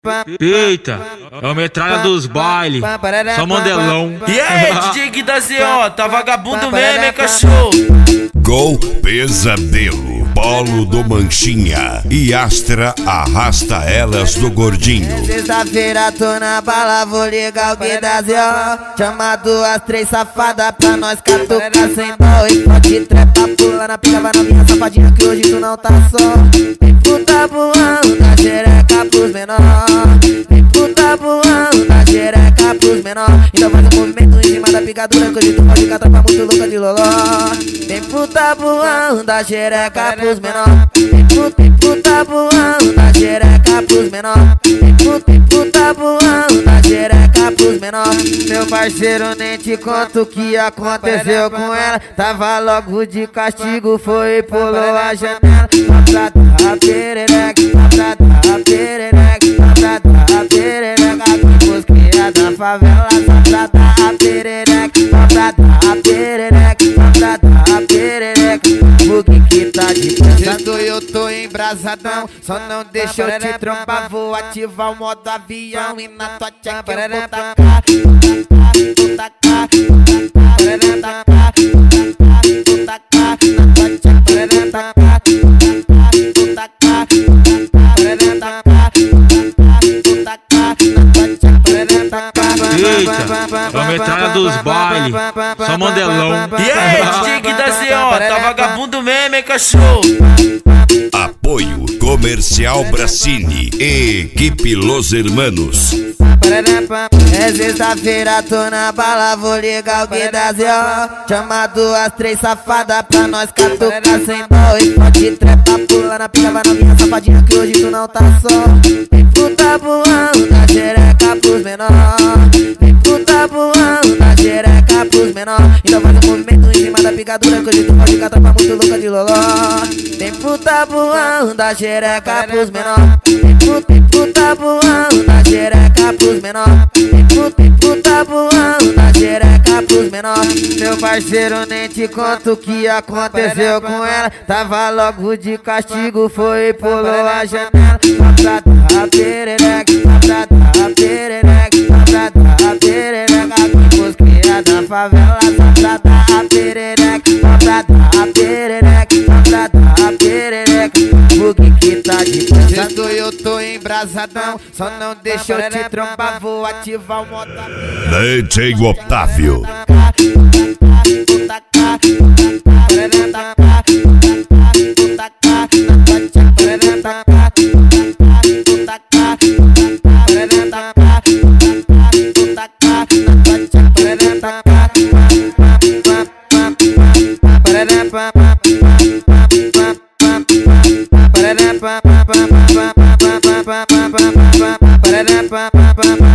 Eita, é o metralha dos bailes, só mandelão. E aí, DJ Gui da ZO, tá vagabundo mesmo, hein, cachorro? Gol Pesadelo, Polo do Manchinha e Astra arrasta elas do Gordinho. Sexta-feira tô na bala, vou ligar o Gui da ZO. Chama duas, três safadas pra nós catucar sem dó. E pode trepa, pula na pica, vai novinha safadinha que hoje tu não tá só. Vem puta voando da xereca pros menor. Vem puta voando da xereca pros menor. Então faz um movimento em cima da picadura que hoje tu pode catar pra muito louca de loló. Vem puta voando da xereca pros menor. Vem puta voando da xereca pros menor. Vem puta voando da xereca pros menor. Meu parceiro, nem te conto o que aconteceu com ela. Tava logo de castigo, foi e pulou a janela. Pra dar perereca, pra dar perereca, pra dar perereca. Com os cria da favela, pra dar perereca, pra dar perereca, pra dar perereca. O que tá de pensando, eu tô embrasadão. Só não deixa eu te trombar, vou ativar o modo avião. E na tua tcheca eu vou tacar, vou tacar, vou tacar, vou tacar, na tua tcheca vou tacar, vou tacar, vou tacar, vou tacar, na tua tcheca vou tacar. Eita, é o metralha dos bailes, só mandelão. E aí, DJ Gui da ZO, tá vagabundo mesmo, hein, cachorro? Apoio Comercial Bracini, Equipe Los Hermanos. É sexta-feira, tô na bala, vou ligar o Gui da ZO. Chama duas, três safadas pra nós catucar sem dó. E pode trepa, pula na pica, vai novinha safadinha que hoje tu não tá só. Vem puta voando da xereca pros menor. Vem puta voando da xereca pros menor. Então faz um movimento em cima da picadura que hoje tu pode catar pra muito louca de loló. Vem puta voando da xereca pros menor. Vem puta voando da xereca pros menor. Vem puta voando da xereca pros menor. Meu parceiro, nem te conto o que aconteceu com ela. Tava logo de castigo, foi e pulou a janela. Pra dar perereca, pra dar perereca, pra dar perereca. Com os cria da favela, pra dar perereca, pra dar perereca, pra dar perereca. O que tá de pensando, eu tô embrasadão. Só não deixa eu te trombar, vou ativar o modo DJ Otávio. vou tacar, vou tacar, vou tacar, na tua tcheca vou tacar, vou tacar, vou tacar, vou tacar, na tua tcheca vou tacar. Pa